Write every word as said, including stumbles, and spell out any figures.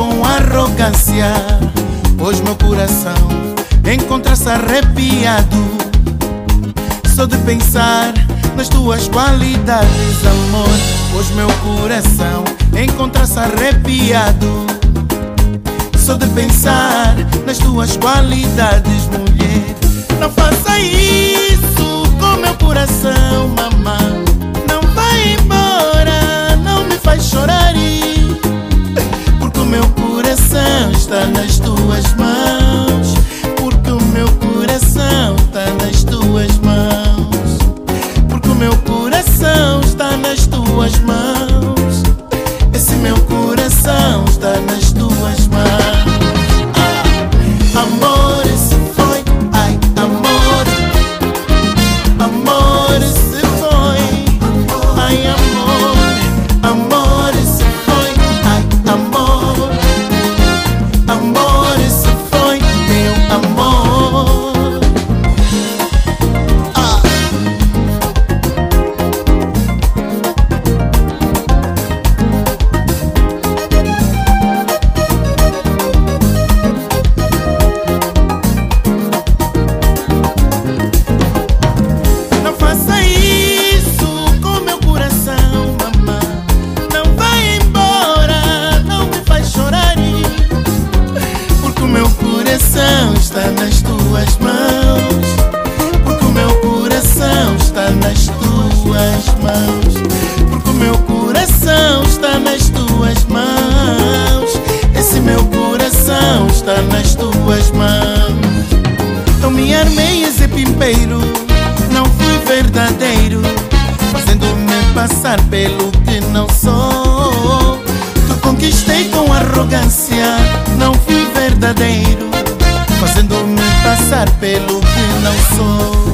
com arrogância, pois meu coração encontra-se arrepiado só de pensar nas tuas qualidades, amor. Pois meu coração encontra-se arrepiado só de pensar nas tuas qualidades, mulher. Não faça isso com meu coração, mamãe. Não vai embora, não me faz chorar, porque o meu coração está nas tuas mãos. Porque o meu coração está nas tuas mãos. Porque o meu coração está nas tuas mãos. Esse meu coração está nas tuas mãos. Ah, amor, se foi, ai, amor. Amor, se foi, ai, amor. Amor, se foi, ai, amor. Amor, se foi, meu amor. Ah. Não faça isso com meu coração, mamãe. Não vai embora, não me faz chorar, porque o meu coração está nas tuas mãos. Porque o meu coração está nas tuas mãos. Porque o meu coração está nas tuas mãos. Esse meu coração está nas tuas mãos. Eu me armei esse pimpeiro, não fui verdadeiro, fazendo-me passar pelo que não sou. Te conquistei com arrogância, não fui verdadeiro, fazendo-me passar pelo que não sou.